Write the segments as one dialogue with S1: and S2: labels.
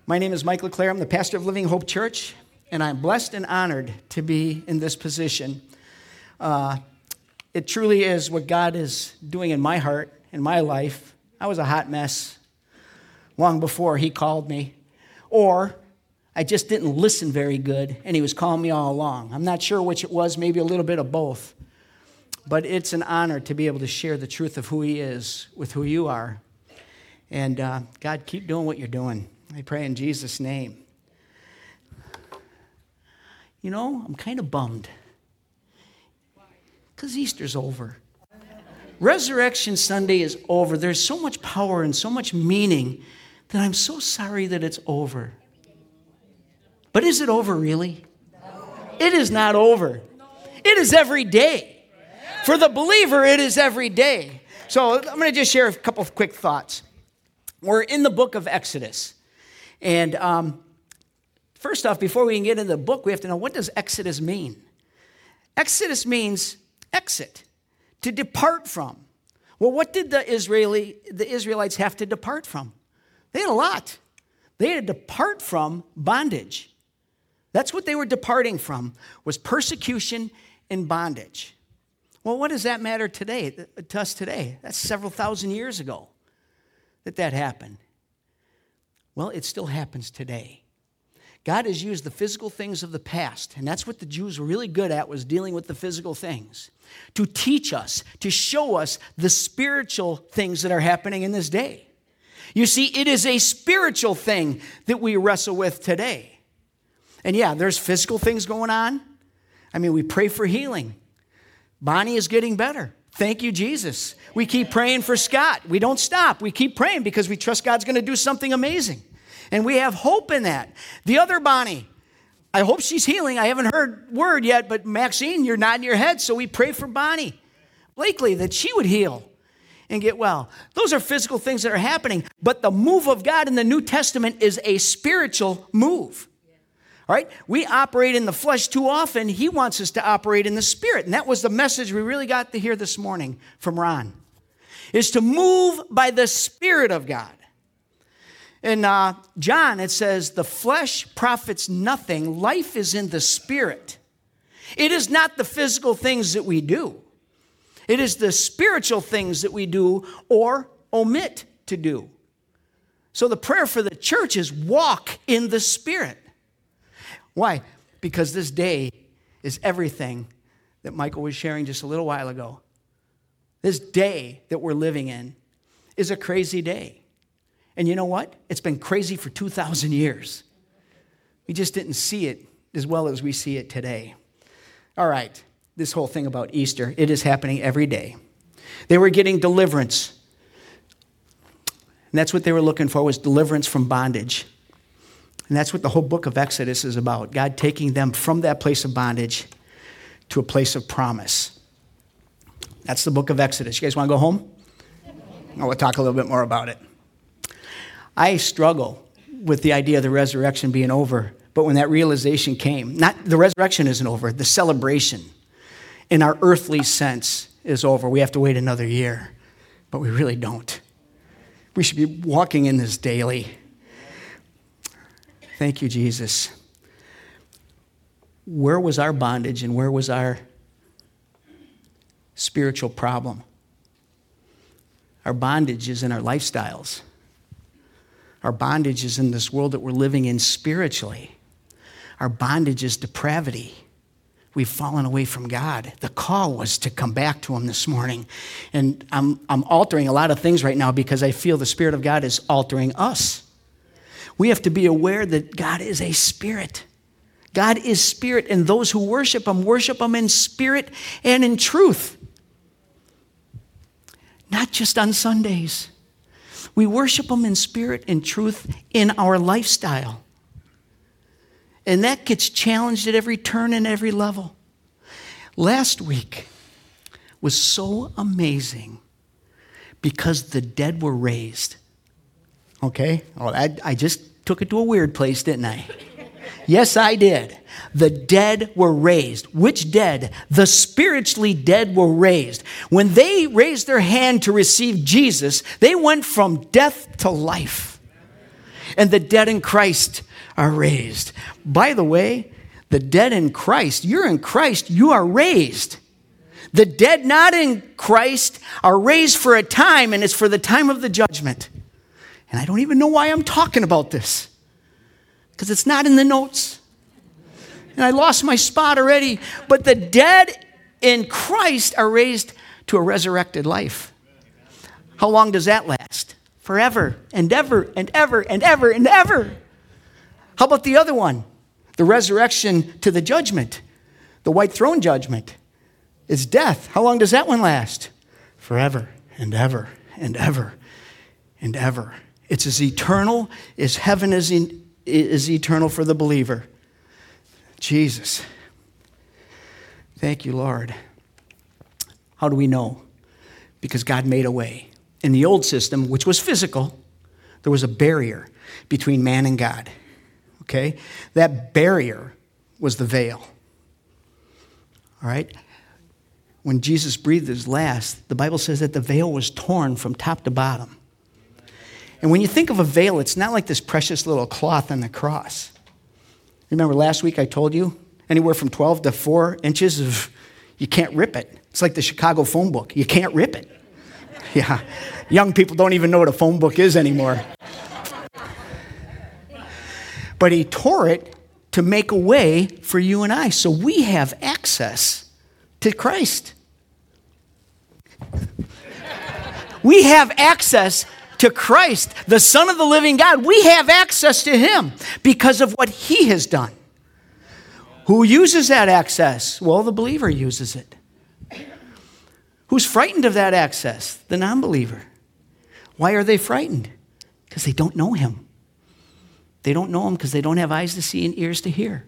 S1: My name is Mike LeClaire. I'm the pastor of Living Hope Church, and I'm blessed and honored to be in this position. It truly is what God is doing in my heart, in my life. I was a hot mess long before He called me, or I just didn't listen very good, and He was calling me all along. I'm not sure which it was, maybe a little bit of both. But it's an honor to be able to share the truth of who He is with who you are. And God, keep doing what you're doing. I pray in Jesus' name. You know, I'm kind of bummed. Because Easter's over. Resurrection Sunday is over. There's so much power and so much meaning that I'm so sorry that it's over. But is it over really? It is not over. It is every day. For the believer, it is every day. So I'm going to just share a couple of quick thoughts. We're in the book of Exodus. And first off, before we can get into the book, we have to know, what does Exodus mean? Exodus means exit, to depart from. Well, what did the Israelites have to depart from? They had a lot. They had to depart from bondage. That's what they were departing from, was persecution and bondage. Well, what does that matter today, to us today? That's several thousand years ago that happened. Well, it still happens today. God has used the physical things of the past, and that's what the Jews were really good at, was dealing with the physical things, to teach us, to show us the spiritual things that are happening in this day. You see, it is a spiritual thing that we wrestle with today. And yeah, there's physical things going on. I mean, we pray for healing. Bonnie is getting better. Thank you, Jesus. We keep praying for Scott. We don't stop. We keep praying because we trust God's going to do something amazing. And we have hope in that. The other Bonnie, I hope she's healing. I haven't heard word yet, but Maxine, you're nodding your head, so we pray for Bonnie Blakely that she would heal and get well. Those are physical things that are happening, but the move of God in the New Testament is a spiritual move. All right? We operate in the flesh too often. He wants us to operate in the Spirit. And that was the message we really got to hear this morning from Ron, is to move by the Spirit of God. In John, it says, the flesh profits nothing. Life is in the Spirit. It is not the physical things that we do. It is the spiritual things that we do or omit to do. So the prayer for the church is walk in the Spirit. Why? Because this day is everything that Michael was sharing just a little while ago. This day that we're living in is a crazy day. And you know what? It's been crazy for 2,000 years. We just didn't see it as well as we see it today. All right, this whole thing about Easter, it is happening every day. They were getting deliverance. And that's what they were looking for, was deliverance from bondage. And that's what the whole book of Exodus is about. God taking them from that place of bondage to a place of promise. That's the book of Exodus. You guys want to go home? We'll talk a little bit more about it. I struggle with the idea of the resurrection being over. But when that realization came, not the resurrection isn't over, the celebration in our earthly sense is over. We have to wait another year. But we really don't. We should be walking in this daily. Thank you, Jesus. Where was our bondage and where was our spiritual problem? Our bondage is in our lifestyles. Our bondage is in this world that we're living in spiritually. Our bondage is depravity. We've fallen away from God. The call was to come back to Him this morning. And I'm altering a lot of things right now because I feel the Spirit of God is altering us. We have to be aware that God is a spirit. God is spirit, and those who worship Him in spirit and in truth. Not just on Sundays. We worship Him in spirit and truth in our lifestyle. And that gets challenged at every turn and every level. Last week was so amazing because the dead were raised. Okay? Oh, I just took it to a weird place, didn't I? Yes, I did. The dead were raised. Which dead? The spiritually dead were raised. When they raised their hand to receive Jesus, they went from death to life. and the dead in Christ are raised. By the way, the dead in Christ, you're in Christ, you are raised. The dead not in Christ are raised for a time, and it's for the time of the judgment. And I don't even know why I'm talking about this, because it's not in the notes. And I lost my spot already. But the dead in Christ are raised to a resurrected life. How long does that last? Forever and ever and ever and ever and ever. How about the other one? The resurrection to the judgment. The white throne judgment is death. How long does that one last? Forever and ever and ever and ever. It's as eternal as heaven is eternal for the believer. Jesus. Thank you, Lord. How do we know? Because God made a way. In the old system, which was physical, there was a barrier between man and God. Okay? That barrier was the veil. All right? When Jesus breathed his last, the Bible says that the veil was torn from top to bottom. And when you think of a veil, it's not like this precious little cloth on the cross. Remember last week I told you, anywhere from 12 to 4 inches of, you can't rip it. It's like the Chicago phone book. You can't rip it. Yeah, young people don't even know what a phone book is anymore. But he tore it to make a way for you and I, so we have access to Christ. We have access to Christ, the Son of the living God. We have access to him because of what he has done. Who uses that access? Well, the believer uses it. Who's frightened of that access? The non-believer. Why are they frightened? Because they don't know him. They don't know him because they don't have eyes to see and ears to hear.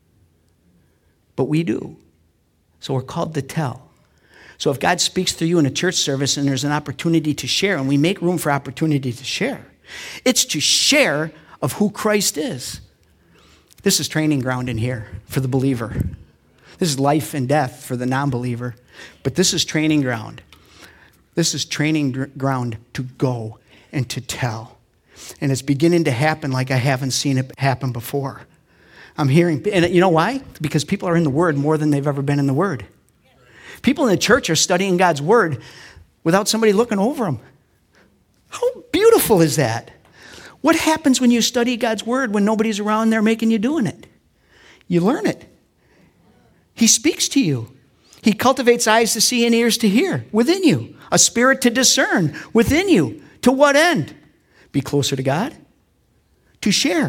S1: But we do. So we're called to tell. So if God speaks through you in a church service and there's an opportunity to share, and we make room for opportunity to share, it's to share of who Christ is. This is training ground in here for the believer. This is life and death for the non-believer. But this is training ground. This is training ground to go and to tell. And it's beginning to happen like I haven't seen it happen before. I'm hearing, and you know why? Because people are in the Word more than they've ever been in the Word. People in the church are studying God's Word without somebody looking over them. How beautiful is that? What happens when you study God's Word when nobody's around there making you doing it? You learn it. He speaks to you. He cultivates eyes to see and ears to hear within you. A spirit to discern within you. To what end? Be closer to God. To share.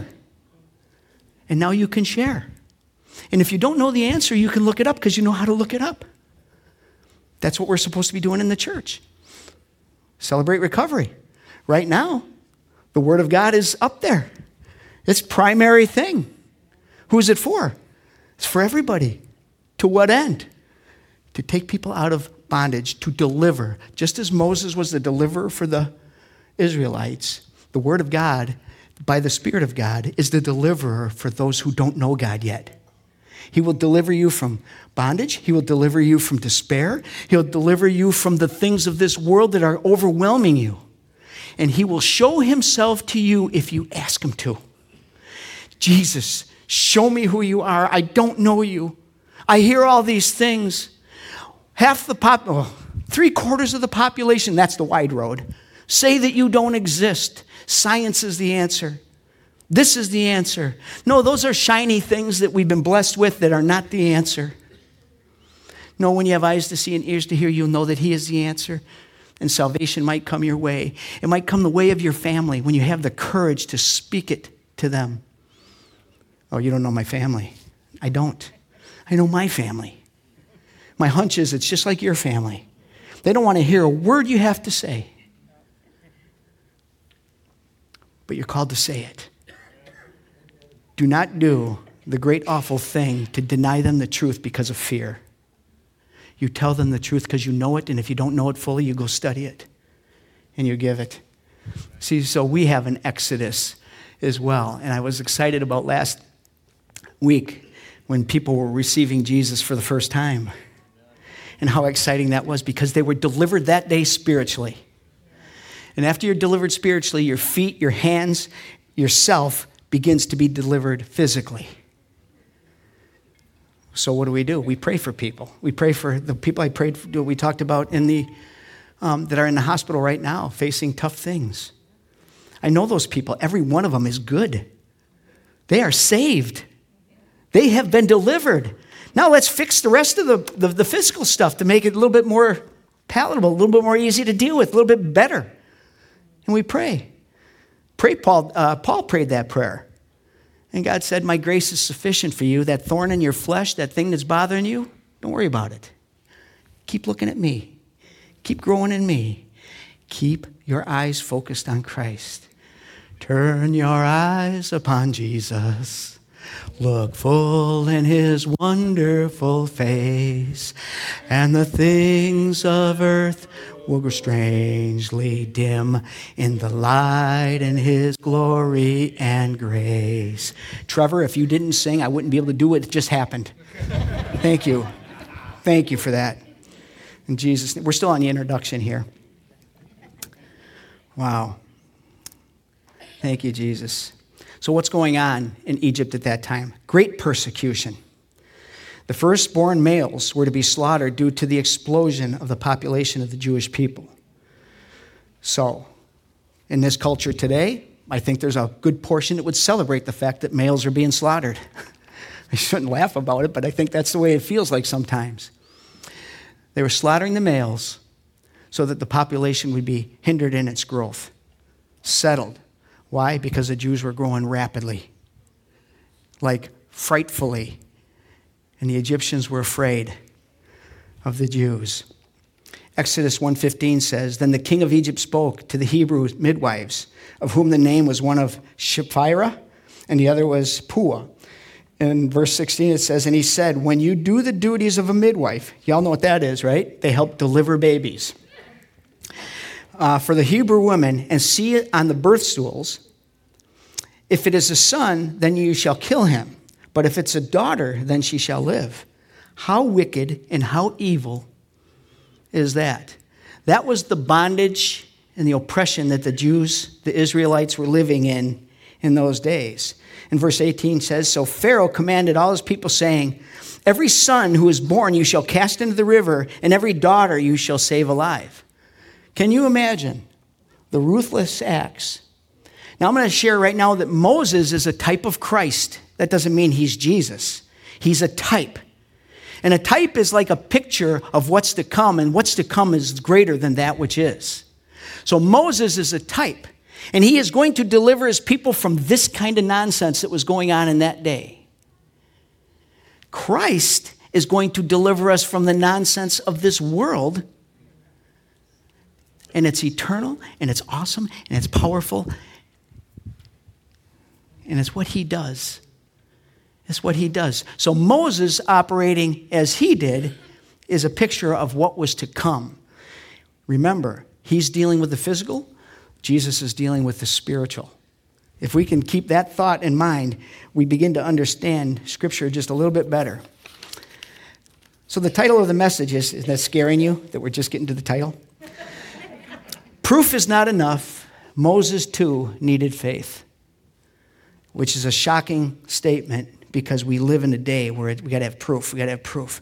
S1: And now you can share. And if you don't know the answer, you can look it up because you know how to look it up. That's what we're supposed to be doing in the church. Celebrate recovery. Right now, the Word of God is up there. It's primary thing. Who is it for? It's for everybody. To what end? To take people out of bondage, to deliver. Just as Moses was the deliverer for the Israelites, the Word of God, by the Spirit of God, is the deliverer for those who don't know God yet. He will deliver you from bondage. He will deliver you from despair. He'll deliver you from the things of this world that are overwhelming you. And he will show himself to you if you ask him to. Jesus, show me who you are. I don't know you. I hear all these things. Three-quarters of the population, that's the wide road, say that you don't exist. Science is the answer. This is the answer. No, those are shiny things that we've been blessed with that are not the answer. No, when you have eyes to see and ears to hear, you'll know that he is the answer. And salvation might come your way. It might come the way of your family when you have the courage to speak it to them. Oh, you don't know my family. I don't. I know my family. My hunch is it's just like your family. They don't want to hear a word you have to say. But you're called to say it. Do not do the great awful thing to deny them the truth because of fear. You tell them the truth because you know it, and if you don't know it fully, you go study it, and you give it. See, so we have an exodus as well. And I was excited about last week when people were receiving Jesus for the first time. And how exciting that was because they were delivered that day spiritually. And after you're delivered spiritually, your feet, your hands, yourself begins to be delivered physically. So what do? We pray for people. We pray for the people I prayed for, we talked about in the that are in the hospital right now facing tough things. I know those people. Every one of them is good. They are saved. They have been delivered. Now let's fix the rest of the physical stuff to make it a little bit more palatable, a little bit more easy to deal with, a little bit better. And we pray. Paul prayed that prayer. And God said, my grace is sufficient for you. That thorn in your flesh, that thing that's bothering you, don't worry about it. Keep looking at me. Keep growing in me. Keep your eyes focused on Christ. Turn your eyes upon Jesus. Look full in his wonderful face, and the things of earth will grow strangely dim in the light and his glory and grace. Trevor, if you didn't sing, I wouldn't be able to do it. It just happened. Thank you. Thank you for that. In Jesus' name. We're still on the introduction here. Wow. Thank you, Jesus. So what's going on in Egypt at that time? Great persecution. The firstborn males were to be slaughtered due to the explosion of the population of the Jewish people. So, in this culture today, I think there's a good portion that would celebrate the fact that males are being slaughtered. I shouldn't laugh about it, but I think that's the way it feels like sometimes. They were slaughtering the males so that the population would be hindered in its growth, settled. Why? Because the Jews were growing rapidly, like frightfully. And the Egyptians were afraid of the Jews. Exodus 1:15 says, then the king of Egypt spoke to the Hebrew midwives, of whom the name was one of Shiphrah, and the other was Puah. In verse 16 it says, and he said, when you do the duties of a midwife, y'all know what that is, right? They help deliver babies. For the Hebrew women, and see it on the birth stools. If it is a son, then you shall kill him. But if it's a daughter, then she shall live. How wicked and how evil is that? That was the bondage and the oppression that the Jews, the Israelites, were living in those days. And verse 18 says, so Pharaoh commanded all his people, saying, every son who is born you shall cast into the river, and every daughter you shall save alive. Can you imagine the ruthless acts? Now I'm going to share right now that Moses is a type of Christ. That doesn't mean he's Jesus. He's a type. And a type is like a picture of what's to come, and what's to come is greater than that which is. So Moses is a type, and he is going to deliver his people from this kind of nonsense that was going on in that day. Christ is going to deliver us from the nonsense of this world. And it's eternal, and it's awesome, and it's powerful. And it's what he does. It's what he does. So Moses operating as he did is a picture of what was to come. Remember, he's dealing with the physical. Jesus is dealing with the spiritual. If we can keep that thought in mind, we begin to understand Scripture just a little bit better. So the title of the message is that scaring you, that we're just getting to the title? Proof is not enough. Moses, too, needed faith, which is a shocking statement because we live in a day where we got to have proof. We got to have proof.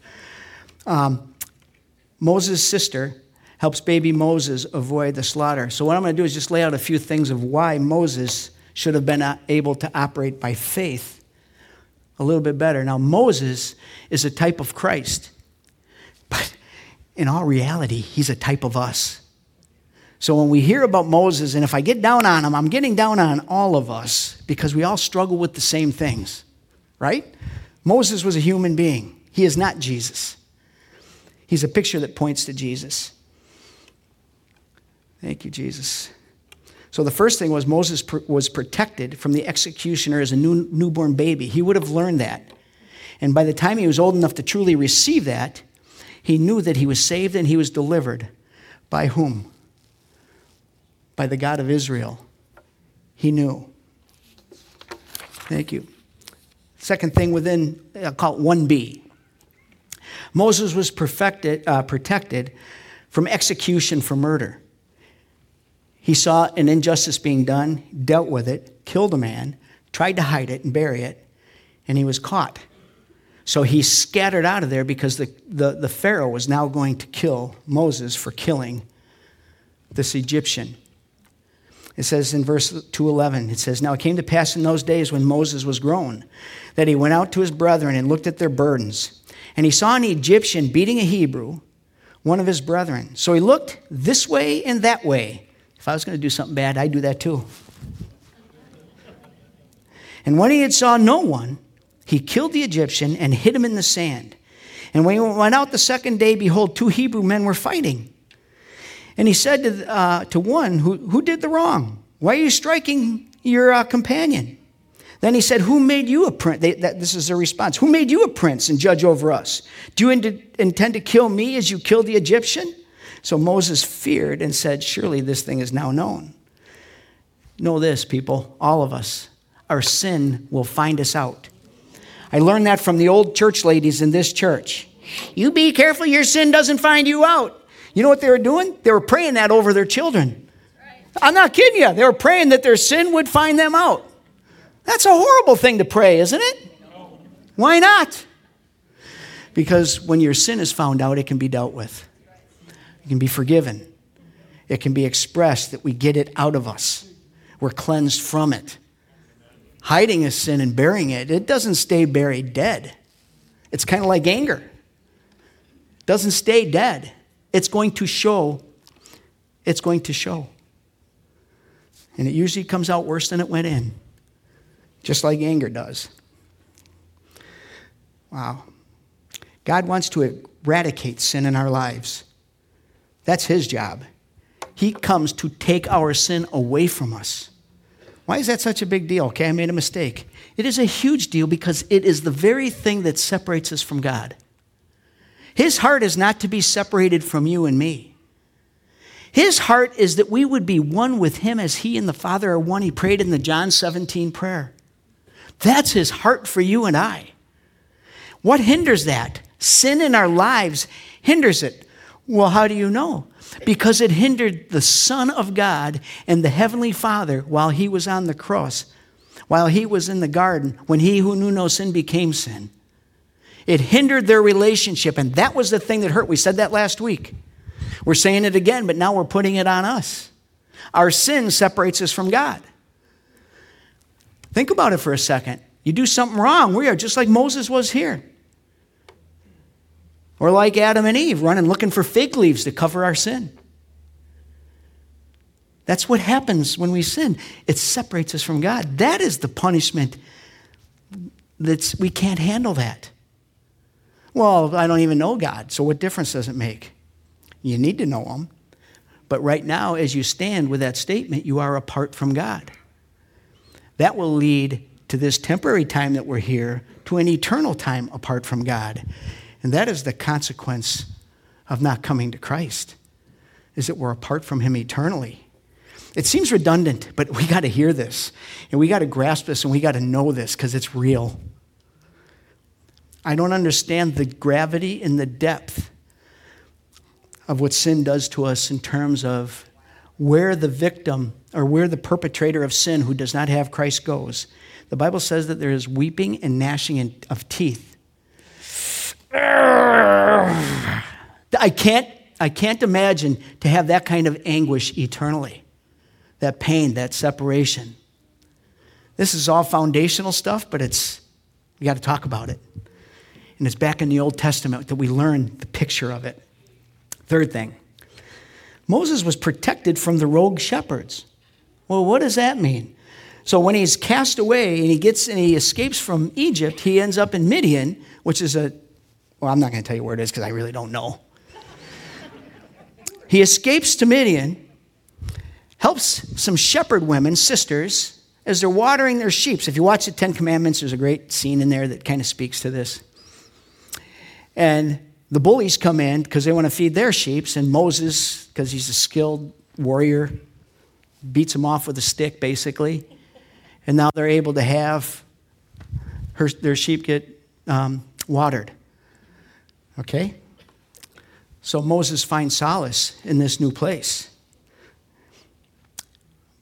S1: Moses' sister helps baby Moses avoid the slaughter. So what I'm going to do is just lay out a few things of why Moses should have been able to operate by faith a little bit better. Now, Moses is a type of Christ, but in all reality, he's a type of us. So when we hear about Moses, and if I get down on him, I'm getting down on all of us because we all struggle with the same things, right? Moses was a human being. He is not Jesus. He's a picture that points to Jesus. Thank you, Jesus. So the first thing was Moses was protected from the executioner as a newborn baby. He would have learned that. And by the time he was old enough to truly receive that, he knew that he was saved and he was delivered. By whom? By the God of Israel. He knew. Thank you. Second thing within, I'll call it 1B. Moses was protected from execution for murder. He saw an injustice being done, dealt with it, killed a man, tried to hide it and bury it, and he was caught. So he scattered out of there because the Pharaoh was now going to kill Moses for killing this Egyptian. It says in verse 2:11, it says, "Now it came to pass in those days when Moses was grown, that he went out to his brethren and looked at their burdens. And he saw an Egyptian beating a Hebrew, one of his brethren. So he looked this way and that way." If I was going to do something bad, I'd do that too. "And when he had saw no one, he killed the Egyptian and hid him in the sand. And when he went out the second day, behold, 2 Hebrew men were fighting. And he said to one, who did the wrong? Why are you striking your companion? Then he said, who made you a prince? This is their response. Who made you a prince and judge over us? Do you intend to kill me as you killed the Egyptian? So Moses feared and said, surely this thing is now known. Know this, people, all of us, our sin will find us out. I learned that from the old church ladies in this church. You be careful your sin doesn't find you out. You know what they were doing? They were praying that over their children. I'm not kidding you. They were praying that their sin would find them out. That's a horrible thing to pray, isn't it? Why not? Because when your sin is found out, it can be dealt with. It can be forgiven. It can be expressed that we get it out of us. We're cleansed from it. Hiding a sin and burying it, it doesn't stay buried dead. It's kind of like anger. It doesn't stay dead. It's going to show. It's going to show. And it usually comes out worse than it went in. Just like anger does. Wow. God wants to eradicate sin in our lives. That's his job. He comes to take our sin away from us. Why is that such a big deal? Okay, I made a mistake. It is a huge deal because it is the very thing that separates us from God. His heart is not to be separated from you and me. His heart is that we would be one with him as he and the Father are one. He prayed in the John 17 prayer. That's his heart for you and I. What hinders that? Sin in our lives hinders it. Well, how do you know? Because it hindered the Son of God and the Heavenly Father while he was on the cross, while he was in the garden, when he who knew no sin became sin. It hindered their relationship, and that was the thing that hurt. We said that last week. We're saying it again, but now we're putting it on us. Our sin separates us from God. Think about it for a second. You do something wrong, we are just like Moses was here. Or like Adam and Eve, running looking for fig leaves to cover our sin. That's what happens when we sin. It separates us from God. That is the punishment. We can't handle that. Well, I don't even know God, so what difference does it make? You need to know him. But right now, as you stand with that statement, you are apart from God. That will lead to this temporary time that we're here to an eternal time apart from God. And that is the consequence of not coming to Christ, is that we're apart from him eternally. It seems redundant, but we got to hear this. And we got to grasp this and we got to know this because it's real. I don't understand the gravity and the depth of what sin does to us in terms of where the victim or where the perpetrator of sin who does not have Christ goes. The Bible says that there is weeping and gnashing of teeth. I can't imagine to have that kind of anguish eternally. That pain, that separation. This is all foundational stuff, but we got to talk about it. And it's back in the Old Testament that we learn the picture of it. Third thing, Moses was protected from the rogue shepherds. Well, what does that mean? So when he's cast away and he escapes from Egypt, he ends up in Midian, which is I'm not going to tell you where it is because I really don't know. He escapes to Midian, helps some shepherd women, sisters, as they're watering their sheep. If you watch the Ten Commandments, there's a great scene in there that kind of speaks to this. And the bullies come in because they want to feed their sheep, and Moses, because he's a skilled warrior, beats them off with a stick, basically. And now they're able to have their sheep get watered. Okay? So Moses finds solace in this new place.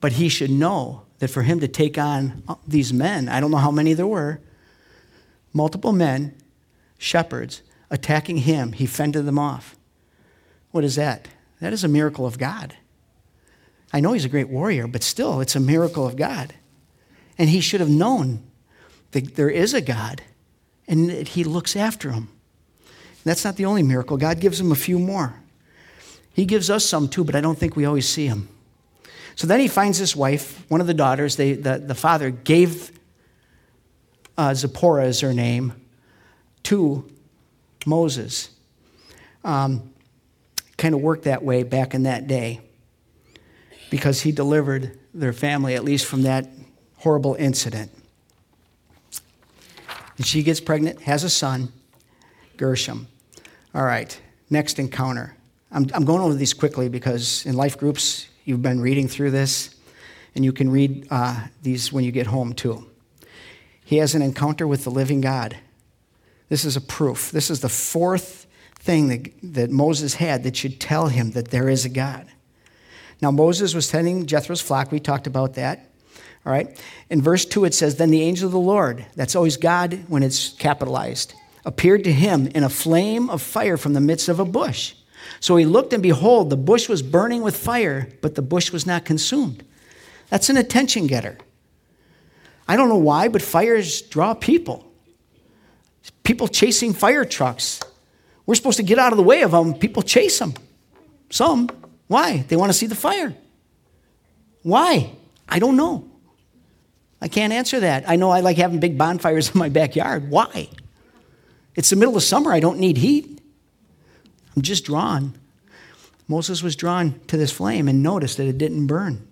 S1: But he should know that for him to take on these men, I don't know how many there were, multiple men, shepherds, attacking him, he fended them off. What is that? That is a miracle of God. I know he's a great warrior, but still, it's a miracle of God. And he should have known that there is a God and that he looks after him. And that's not the only miracle. God gives him a few more. He gives us some too, but I don't think we always see him. So then he finds his wife, one of the daughters. The father gave Zipporah is her name, to Moses. Kind of worked that way back in that day because he delivered their family, at least from that horrible incident. And she gets pregnant, has a son, Gershom. All right, next encounter. I'm going over these quickly because in life groups, you've been reading through this, and you can read these when you get home too. He has an encounter with the living God. This is a proof. This is the fourth thing that Moses had that should tell him that there is a God. Now, Moses was tending Jethro's flock. We talked about that. All right. In verse 2, it says, "Then the angel of the Lord," that's always God when it's capitalized, "appeared to him in a flame of fire from the midst of a bush. So he looked, and behold, the bush was burning with fire, but the bush was not consumed." That's an attention getter. I don't know why, but fires draw people. People chasing fire trucks. We're supposed to get out of the way of them. People chase them. Some. Why? They want to see the fire. Why? I don't know. I can't answer that. I know I like having big bonfires in my backyard. Why? It's the middle of summer. I don't need heat. I'm just drawn. Moses was drawn to this flame and noticed that it didn't burn.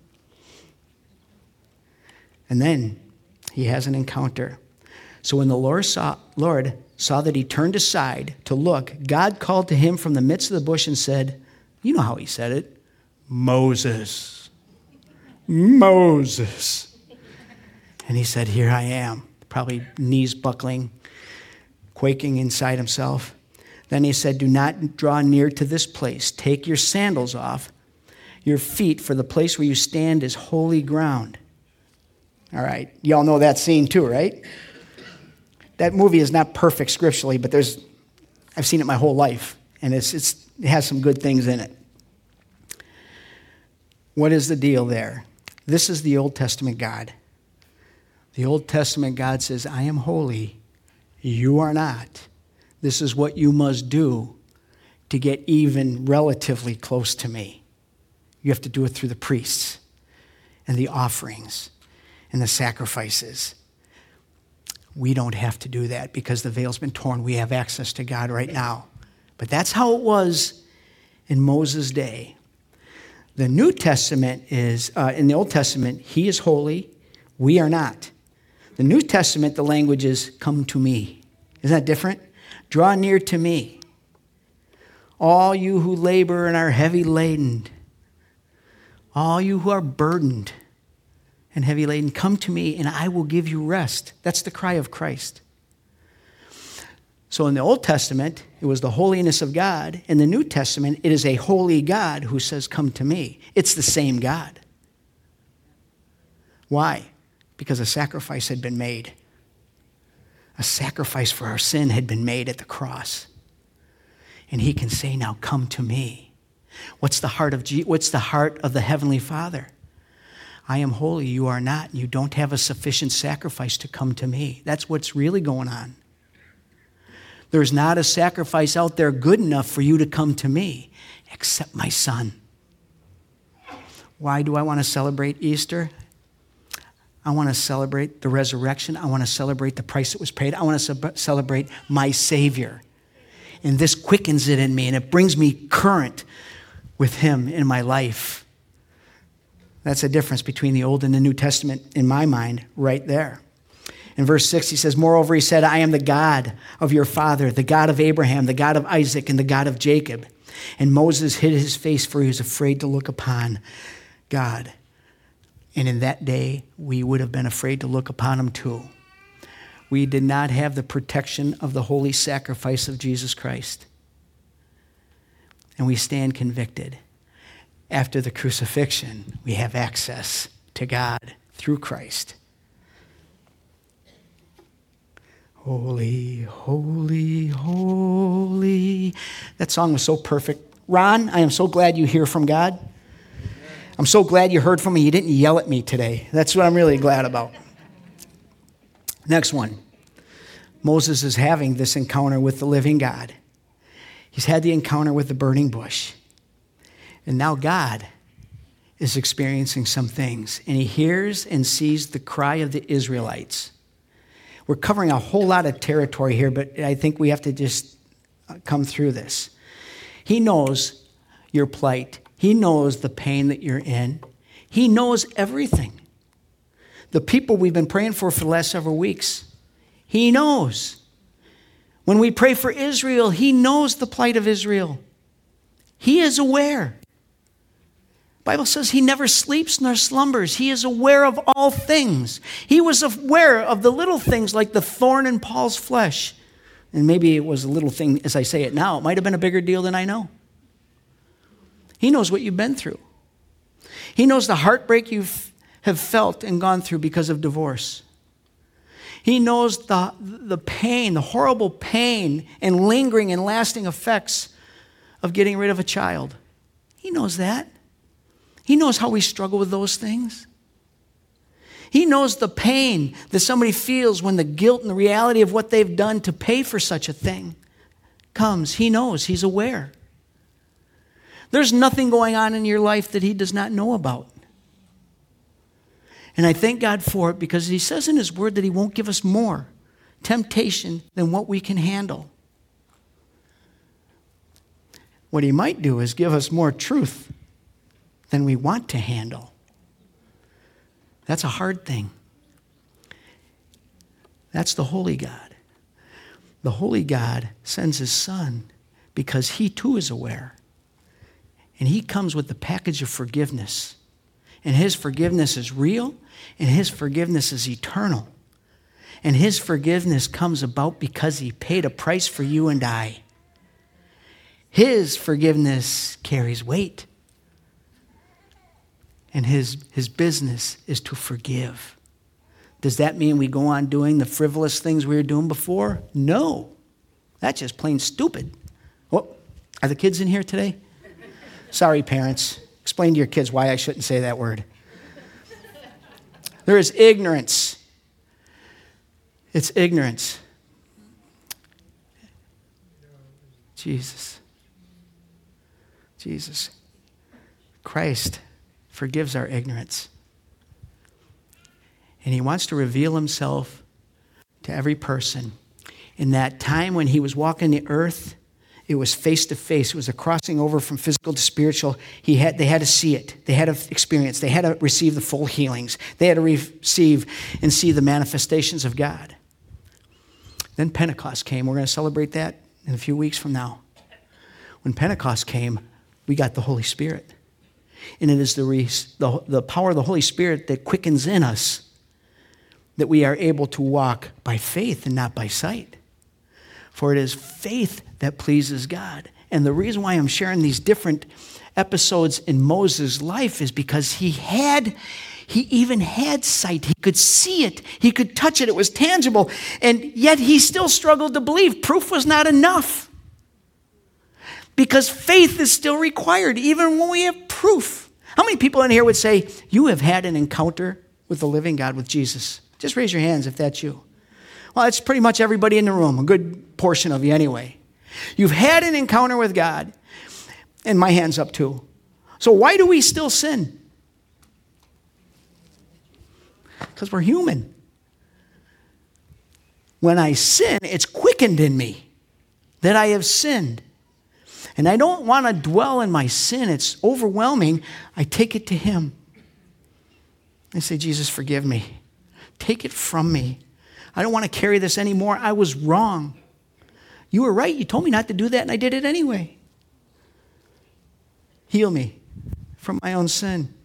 S1: And then he has an encounter. So when the Lord saw that he turned aside to look, God called to him from the midst of the bush and said, you know how he said it, "Moses, Moses." And he said, "Here I am," probably knees buckling, quaking inside himself. Then he said, "Do not draw near to this place. Take your sandals off your feet, for the place where you stand is holy ground." All right. Y'all know that scene too, right? That movie is not perfect scripturally, but I've seen it my whole life, and it has some good things in it. What is the deal there? This is the Old Testament God. The Old Testament God says, "I am holy. You are not. This is what you must do to get even relatively close to me. You have to do it through the priests and the offerings and the sacrifices." We don't have to do that because the veil's been torn. We have access to God right now. But that's how it was in Moses' day. The New Testament is, in the Old Testament, he is holy. We are not. The New Testament, the language is, "Come to me." Isn't that different? Draw near to me. All you who labor and are heavy laden, all you who are burdened and heavy laden, come to me and I will give you rest. That's the cry of Christ. So in the Old Testament, it was the holiness of God. In the New Testament, it is a holy God who says, "Come to me." It's the same God. Why? Because a sacrifice had been made. A sacrifice for our sin had been made at the cross. And he can say now, "Come to me." What's the heart of the Heavenly Father? I am holy, you are not, and you don't have a sufficient sacrifice to come to me. That's what's really going on. There's not a sacrifice out there good enough for you to come to me, except my Son. Why do I want to celebrate Easter? I want to celebrate the resurrection. I want to celebrate the price that was paid. I want to celebrate my Savior. And this quickens it in me, and it brings me current with him in my life. That's the difference between the Old and the New Testament in my mind right there. In verse 6, he says, "Moreover, he said, I am the God of your father, the God of Abraham, the God of Isaac, and the God of Jacob." And Moses hid his face, for he was afraid to look upon God. And in that day, we would have been afraid to look upon him too. We did not have the protection of the holy sacrifice of Jesus Christ. And we stand convicted. After the crucifixion, we have access to God through Christ. Holy, holy, holy. That song was so perfect. Ron, I am so glad you hear from God. I'm so glad you heard from me. You didn't yell at me today. That's what I'm really glad about. Next one. Moses is having this encounter with the living God. He's had the encounter with the burning bush. And now God is experiencing some things. And he hears and sees the cry of the Israelites. We're covering a whole lot of territory here, but I think we have to just come through this. He knows your plight. He knows the pain that you're in. He knows everything. The people we've been praying for the last several weeks, he knows. When we pray for Israel, he knows the plight of Israel. He is aware. The Bible says he never sleeps nor slumbers. He is aware of all things. He was aware of the little things like the thorn in Paul's flesh. And maybe it was a little thing as I say it now. It might have been a bigger deal than I know. He knows what you've been through. He knows the heartbreak you have felt and gone through because of divorce. He knows the pain, the horrible pain and lingering and lasting effects of getting rid of a child. He knows that. He knows how we struggle with those things. He knows the pain that somebody feels when the guilt and the reality of what they've done to pay for such a thing comes. He knows. He's aware. There's nothing going on in your life that he does not know about. And I thank God for it because he says in his word that he won't give us more temptation than what we can handle. What he might do is give us more truth than we want to handle. That's a hard thing. That's the holy God. The holy God sends his son because he too is aware. And he comes with the package of forgiveness. And his forgiveness is real, and his forgiveness is eternal. And his forgiveness comes about because he paid a price for you and I. His forgiveness carries weight. And his business is to forgive. Does that mean we go on doing the frivolous things we were doing before? No. That's just plain stupid. Oh, are the kids in here today? Sorry, parents. Explain to your kids why I shouldn't say that word. There is ignorance. It's ignorance. Jesus. Christ forgives our ignorance. And he wants to reveal himself to every person. In that time when he was walking the earth, it was face to face. It was a crossing over from physical to spiritual. They had to see it. They had to experience. They had to receive the full healings. They had to receive and see the manifestations of God. Then Pentecost came. We're going to celebrate that in a few weeks from now. When Pentecost came, we got the Holy Spirit. And it is the power of the Holy Spirit that quickens in us that we are able to walk by faith and not by sight. For it is faith that pleases God. And the reason why I'm sharing these different episodes in Moses' life is because he even had sight. He could see it. He could touch it. It was tangible. And yet he still struggled to believe. Proof was not enough. Because faith is still required, even when we have proof. How many people in here would say, you have had an encounter with the living God, with Jesus? Just raise your hands if that's you. Well, it's pretty much everybody in the room, a good portion of you anyway. You've had an encounter with God, and my hand's up too. So why do we still sin? Because we're human. When I sin, it's quickened in me that I have sinned. And I don't want to dwell in my sin. It's overwhelming. I take it to him. I say, Jesus, forgive me. Take it from me. I don't want to carry this anymore. I was wrong. You were right. You told me not to do that, and I did it anyway. Heal me from my own sin.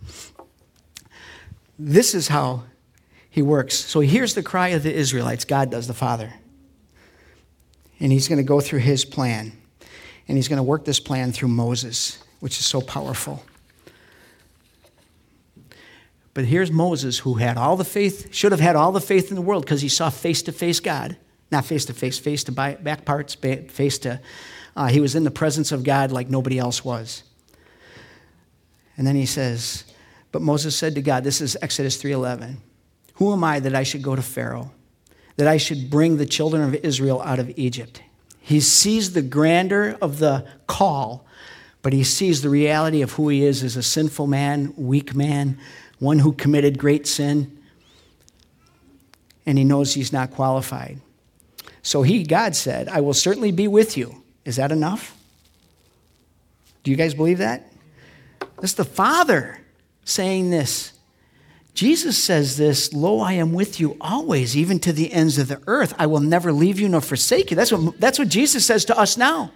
S1: This is how he works. So here's the cry of the Israelites. God does, the Father. And he's going to go through his plan. And he's going to work this plan through Moses, which is so powerful. But here's Moses, who had all the faith, should have had all the faith in the world because he saw face-to-face God. Not face-to-face, face to back parts, face to, he was in the presence of God like nobody else was. And then he says, but Moses said to God, this is Exodus 3:11, who am I that I should go to Pharaoh, that I should bring the children of Israel out of Egypt? He sees the grandeur of the call, but he sees the reality of who he is as a sinful man, weak man, one who committed great sin, and he knows he's not qualified. So God said, I will certainly be with you. Is that enough? Do you guys believe that? That's the Father saying this. Jesus says this, lo, I am with you always, even to the ends of the earth. I will never leave you nor forsake you. That's what Jesus says to us now.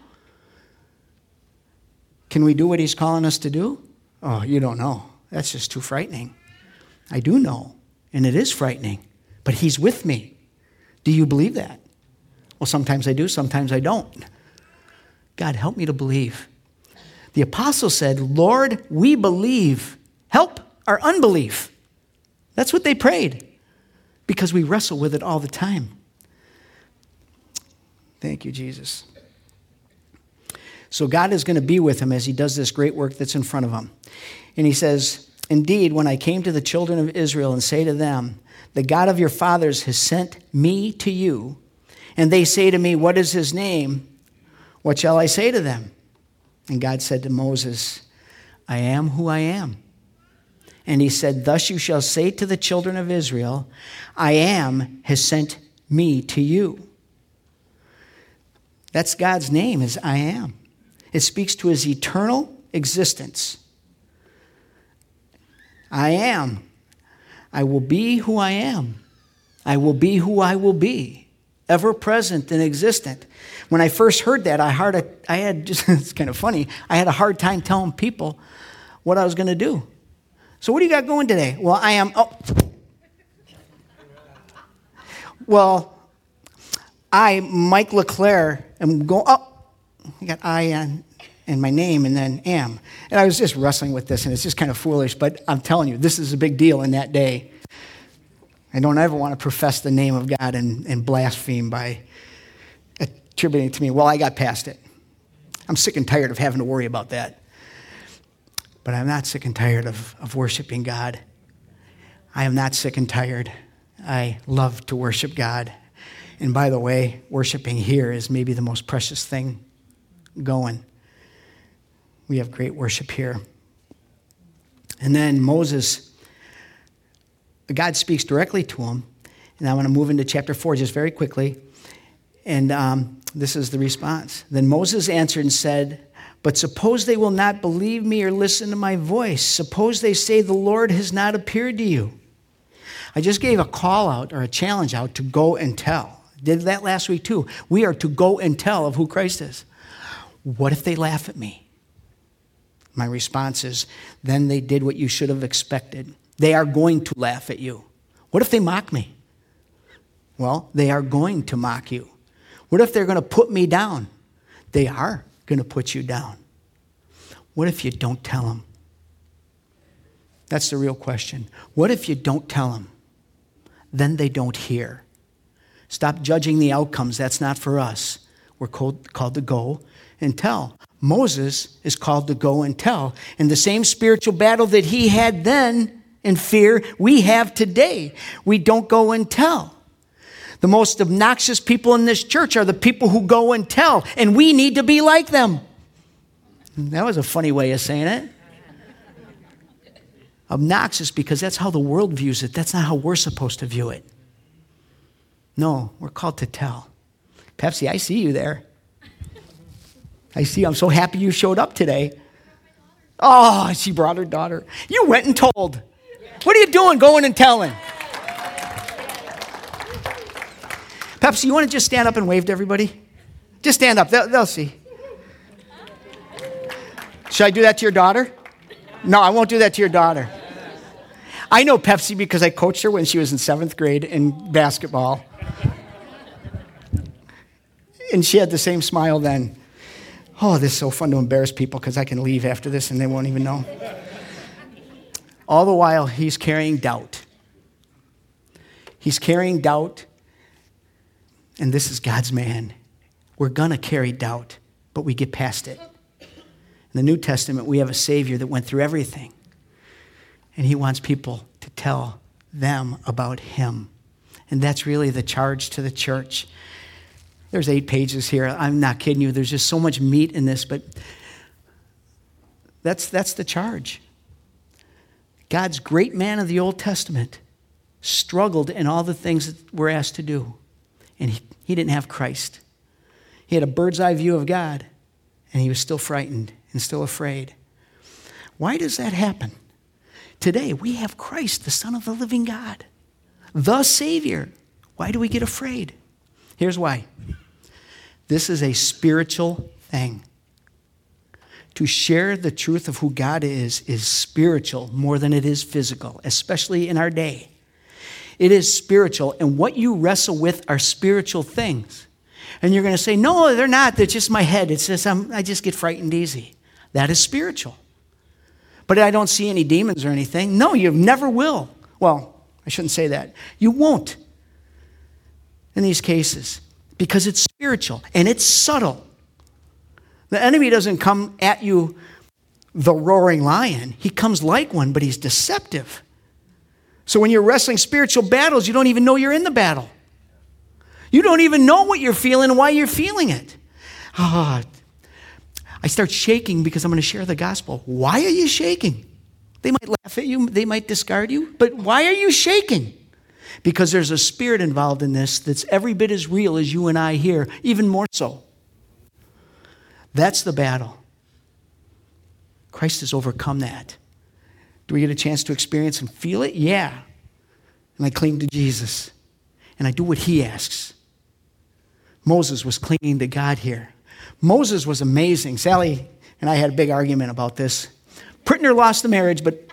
S1: Can we do what he's calling us to do? Oh, you don't know. That's just too frightening. I do know, and it is frightening, but he's with me. Do you believe that? Well, sometimes I do, sometimes I don't. God, help me to believe. The apostle said, Lord, we believe. Help our unbelief. That's what they prayed because we wrestle with it all the time. Thank you, Jesus. So God is going to be with him as he does this great work that's in front of him. And he says, indeed, when I came to the children of Israel and say to them, the God of your fathers has sent me to you, and they say to me, what is his name? What shall I say to them? And God said to Moses, I am who I am. And he said, thus you shall say to the children of Israel, I am has sent me to you. That's God's name, is I am. It speaks to his eternal existence. I am. I will be who I am. I will be who I will be. Ever present and existent. When I first heard that, I had just, it's kind of funny, I had a hard time telling people what I was going to do. So what do you got going today? Well, I am, Well, I, Mike LeClaire, am going, I got I and my name and then am. And I was just wrestling with this, and it's just kind of foolish, but I'm telling you, this is a big deal in that day. I don't ever want to profess the name of God and blaspheme by attributing it to me. Well, I got past it. I'm sick and tired of having to worry about that. But I'm not sick and tired of worshiping God. I am not sick and tired. I love to worship God. And by the way, worshiping here is maybe the most precious thing going. We have great worship here. And then Moses, God speaks directly to him. And I want to move into chapter 4 just very quickly. And this is the response. Then Moses answered and said, but suppose they will not believe me or listen to my voice. Suppose they say the Lord has not appeared to you. I just gave a call out or a challenge out to go and tell. Did that last week too. We are to go and tell of who Christ is. What if they laugh at me? My response is, then they did what you should have expected. They are going to laugh at you. What if they mock me? Well, they are going to mock you. What if they're going to put me down? They are going to put you down. What if you don't tell them? That's the real question. What if you don't tell them? Then they don't hear. Stop judging the outcomes. That's not for us. We're called to go and tell. Moses is called to go and tell. And the same spiritual battle that he had then in fear, we have today. We don't go and tell. The most obnoxious people in this church are the people who go and tell, and we need to be like them. That was a funny way of saying it. Obnoxious because that's how the world views it. That's not how we're supposed to view it. No, we're called to tell. Pepsi, I see you there. I see you. I'm so happy you showed up today. Oh, she brought her daughter. You went and told. What are you doing going and telling? Pepsi, you want to just stand up and wave to everybody? Just stand up. They'll see. Should I do that to your daughter? No, I won't do that to your daughter. I know Pepsi because I coached her when she was in 7th grade in basketball. And she had the same smile then. Oh, this is so fun to embarrass people because I can leave after this and they won't even know. All the while, he's carrying doubt. He's carrying doubt, and this is God's man. We're going to carry doubt, but we get past it. In the New Testament, we have a Savior that went through everything, and he wants people to tell them about him. And that's really the charge to the church. There's 8 pages here. I'm not kidding you. There's just so much meat in this, but that's the charge. God's great man of the Old Testament struggled in all the things that we're asked to do. And he didn't have Christ. He had a bird's eye view of God, and he was still frightened and still afraid. Why does that happen? Today, we have Christ, the Son of the living God, the Savior. Why do we get afraid? Here's why. This is a spiritual thing. To share the truth of who God is spiritual more than it is physical, especially in our day. It is spiritual, and what you wrestle with are spiritual things. And you're going to say, no, they're not. They're just my head. It's just I just get frightened easy. That is spiritual. But I don't see any demons or anything. No, you never will. Well, I shouldn't say that. You won't in these cases because it's spiritual and it's subtle. The enemy doesn't come at you the roaring lion. He comes like one, but he's deceptive. So when you're wrestling spiritual battles, you don't even know you're in the battle. You don't even know what you're feeling and why you're feeling it. I start shaking because I'm going to share the gospel. Why are you shaking? They might laugh at you. They might discard you. But why are you shaking? Because there's a spirit involved in this that's every bit as real as you and I here, even more so. That's the battle. Christ has overcome that. Do we get a chance to experience and feel it? Yeah. And I cling to Jesus. And I do what he asks. Moses was clinging to God here. Moses was amazing. Sally and I had a big argument about this. Prittner lost the marriage, but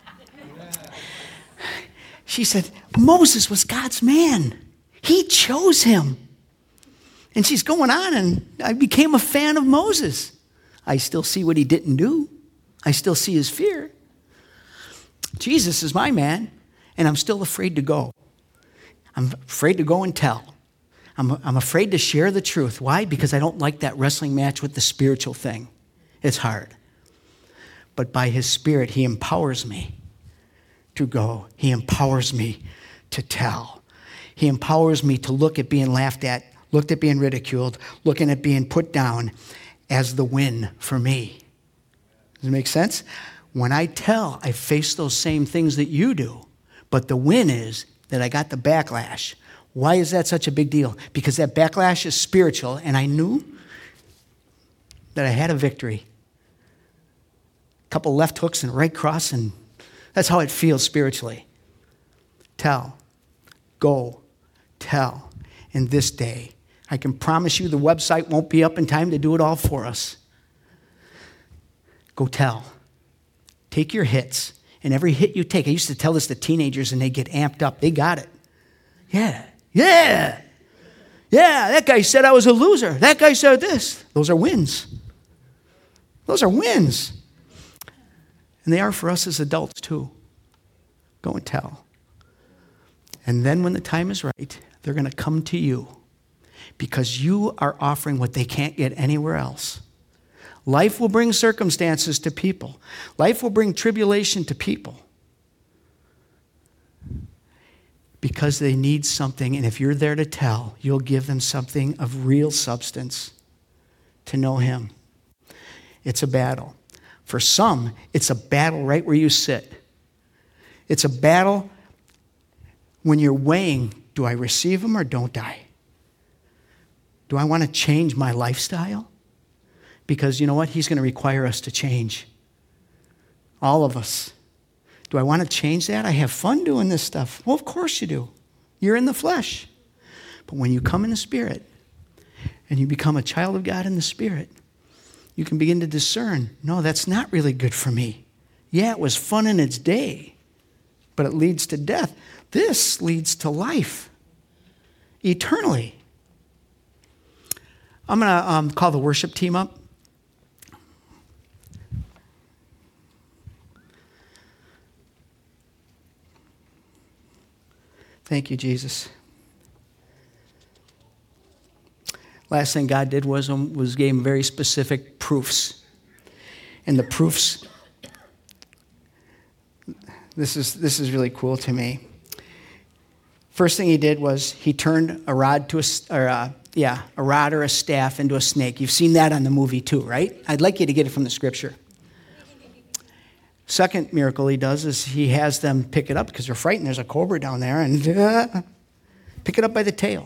S1: she said, Moses was God's man. He chose him. And she's going on, and I became a fan of Moses. I still see what he didn't do. I still see his fear. Jesus is my man, and I'm still afraid to go. I'm afraid to go and tell. I'm afraid to share the truth. Why? Because I don't like that wrestling match with the spiritual thing. It's hard. But by his Spirit, he empowers me to go. He empowers me to tell. He empowers me to look at being laughed at, looked at being ridiculed, looking at being put down as the win for me. Does it make sense? When I tell, I face those same things that you do. But the win is that I got the backlash. Why is that such a big deal? Because that backlash is spiritual, and I knew that I had a victory. A couple left hooks and a right cross, and that's how it feels spiritually. Tell. Go. Tell. In this day. I can promise you the website won't be up in time to do it all for us. Go tell. Take your hits. And every hit you take, I used to tell this to teenagers and they get amped up. They got it. Yeah. Yeah. Yeah, that guy said I was a loser. That guy said this. Those are wins. Those are wins. And they are for us as adults too. Go and tell. And then when the time is right, they're going to come to you because you are offering what they can't get anywhere else. Life will bring circumstances to people. Life will bring tribulation to people because they need something. And if you're there to tell, you'll give them something of real substance to know him. It's a battle. For some, it's a battle right where you sit. It's a battle when you're weighing, do I receive him or don't I? Do I want to change my lifestyle? Because you know what? He's going to require us to change. All of us. Do I want to change that? I have fun doing this stuff. Well, of course you do. You're in the flesh. But when you come in the Spirit and you become a child of God in the Spirit, you can begin to discern, no, that's not really good for me. Yeah, it was fun in its day, but it leads to death. This leads to life eternally. I'm going to call the worship team up. Thank you, Jesus. Last thing God did was gave him very specific proofs. And the proofs, this is really cool to me. First thing he did was he turned a rod or a staff into a snake. You've seen that on the movie too, right? I'd like you to get it from the scripture. Second miracle he does is he has them pick it up because they're frightened. There's a cobra down there, and pick it up by the tail.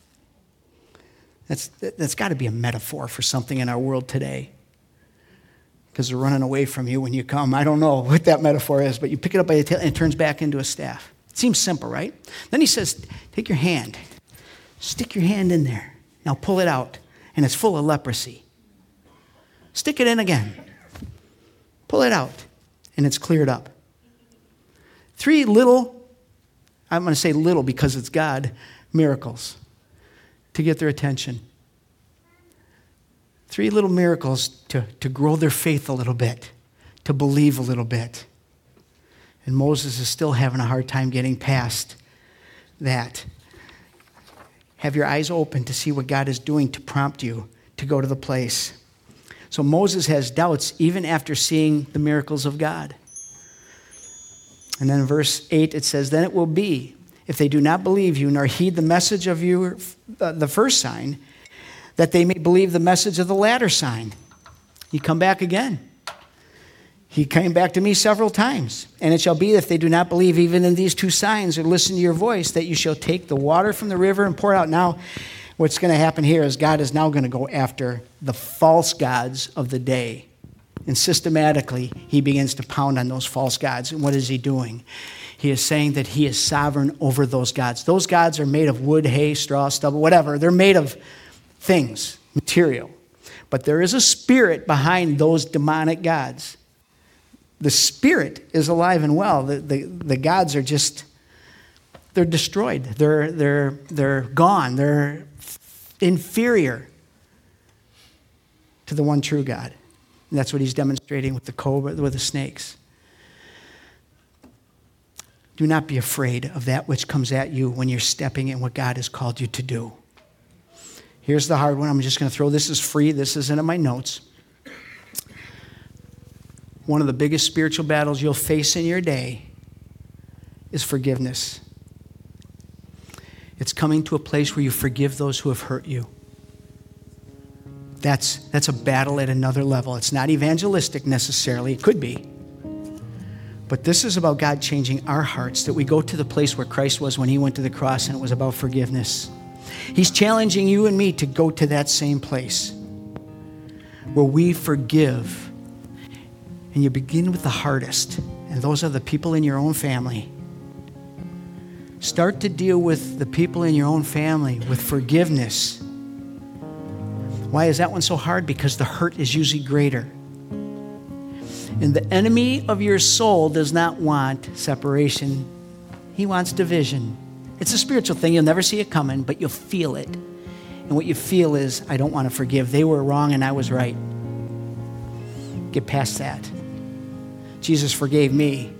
S1: That's got to be a metaphor for something in our world today, because they're running away from you when you come. I don't know what that metaphor is, but you pick it up by the tail and it turns back into a staff. It seems simple, right? Then he says, take your hand, stick your hand in there. Now pull it out, and it's full of leprosy. Stick it in again. Pull it out, and it's cleared up. 3 little, I'm going to say little because it's God, miracles to get their attention. 3 little miracles to grow their faith a little bit, to believe a little bit. And Moses is still having a hard time getting past that. Have your eyes open to see what God is doing to prompt you to go to the place. So Moses has doubts even after seeing the miracles of God. And then in verse 8 it says, then it will be, if they do not believe you nor heed the message of you, the first sign, that they may believe the message of the latter sign. You come back again. He came back to me several times. And it shall be, if they do not believe even in these 2 signs or listen to your voice, that you shall take the water from the river and pour it out. Now, what's going to happen here is God is now going to go after the false gods of the day. And systematically, he begins to pound on those false gods. And what is he doing? He is saying that he is sovereign over those gods. Those gods are made of wood, hay, straw, stubble, whatever. They're made of things, material. But there is a spirit behind those demonic gods. The spirit is alive and well. The gods are just, they're destroyed. They're gone. They're inferior to the one true God. And that's what he's demonstrating with the cobra, with the snakes. Do not be afraid of that which comes at you when you're stepping in what God has called you to do. Here's the hard one. I'm just going to throw this as free. This isn't in my notes. One of the biggest spiritual battles you'll face in your day is forgiveness. It's coming to a place where you forgive those who have hurt you. That's a battle at another level. It's not evangelistic necessarily. It could be. But this is about God changing our hearts, that we go to the place where Christ was when he went to the cross, and it was about forgiveness. He's challenging you and me to go to that same place where we forgive. And you begin with the hardest, and those are the people in your own family. Start to deal with the people in your own family with forgiveness. Why is that one so hard? Because the hurt is usually greater. And the enemy of your soul does not want separation. He wants division. It's a spiritual thing. You'll never see it coming, but you'll feel it. And what you feel is, I don't want to forgive. They were wrong and I was right. Get past that. Jesus forgave me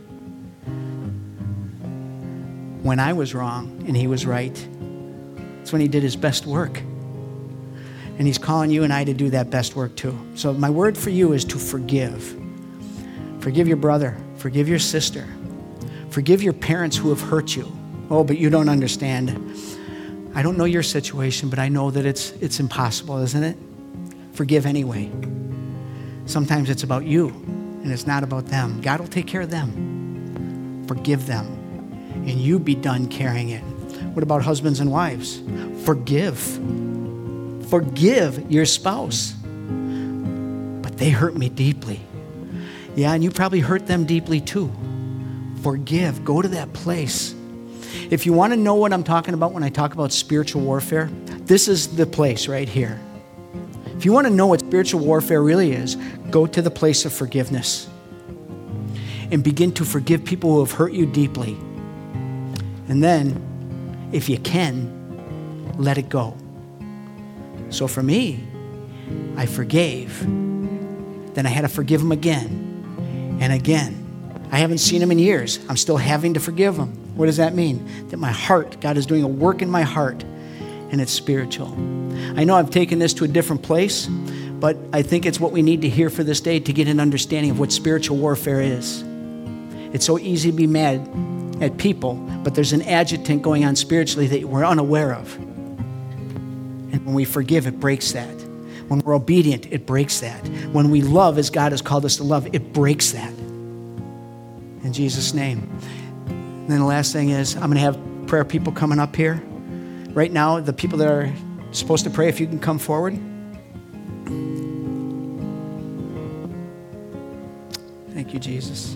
S1: when I was wrong and he was right. That's when he did his best work. And he's calling you and I to do that best work too. So my word for you is to forgive. Forgive your brother. Forgive your sister. Forgive your parents who have hurt you. Oh, but you don't understand. I don't know your situation, but I know that it's impossible, isn't it? Forgive anyway. Sometimes it's about you, and it's not about them. God will take care of them. Forgive them, and you be done carrying it. What about husbands and wives? Forgive. Forgive your spouse. But they hurt me deeply. Yeah, and you probably hurt them deeply too. Forgive. Go to that place. If you want to know what I'm talking about when I talk about spiritual warfare, this is the place right here. If you want to know what spiritual warfare really is, go to the place of forgiveness and begin to forgive people who have hurt you deeply. And then, if you can, let it go. So for me, I forgave. Then I had to forgive them again and again. I haven't seen them in years. I'm still having to forgive them. What does that mean? That my heart, God is doing a work in my heart, and it's spiritual. I know I've taken this to a different place, but I think it's what we need to hear for this day to get an understanding of what spiritual warfare is. It's so easy to be mad at people, but there's an adjutant going on spiritually that we're unaware of. And when we forgive, it breaks that. When we're obedient, it breaks that. When we love as God has called us to love, it breaks that. In Jesus' name. And then the last thing is, I'm going to have prayer people coming up here. Right now, the people that are supposed to pray, if you can come forward. Thank you, Jesus.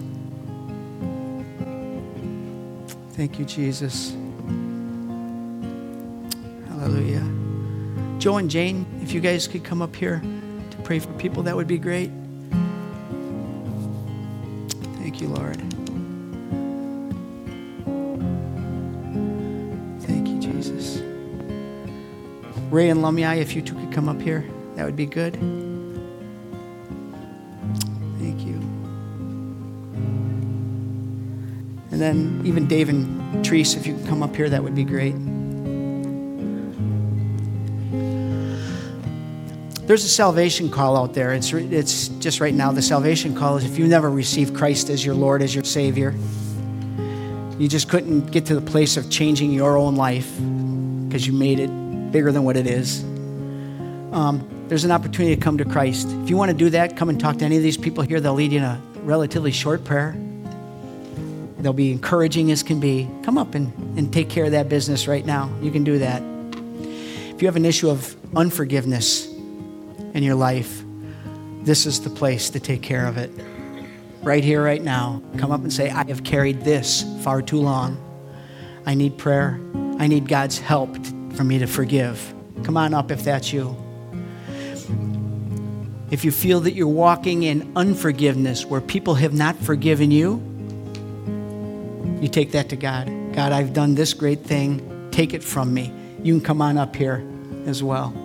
S1: Thank you, Jesus. Hallelujah. Joe and Jane, if you guys could come up here to pray for people, that would be great. Thank you, Lord. Thank you, Jesus. Ray and Lumyai, if you two could come up here, that would be good. Thank you. And then even Dave and Therese, if you could come up here, that would be great. There's a salvation call out there. It's just right now, the salvation call is if you never received Christ as your Lord, as your Savior, you just couldn't get to the place of changing your own life because you made it bigger than what it is. There's an opportunity to come to Christ. If you want to do that, come and talk to any of these people here. They'll lead you in a relatively short prayer. They'll be encouraging as can be. Come up and take care of that business right now. You can do that. If you have an issue of unforgiveness in your life, this is the place to take care of it. Right here, right now. Come up and say, I have carried this far too long. I need prayer. I need God's help for me to forgive. Come on up if that's you. If you feel that you're walking in unforgiveness where people have not forgiven you, you take that to God. God, I've done this great thing. Take it from me. You can come on up here as well.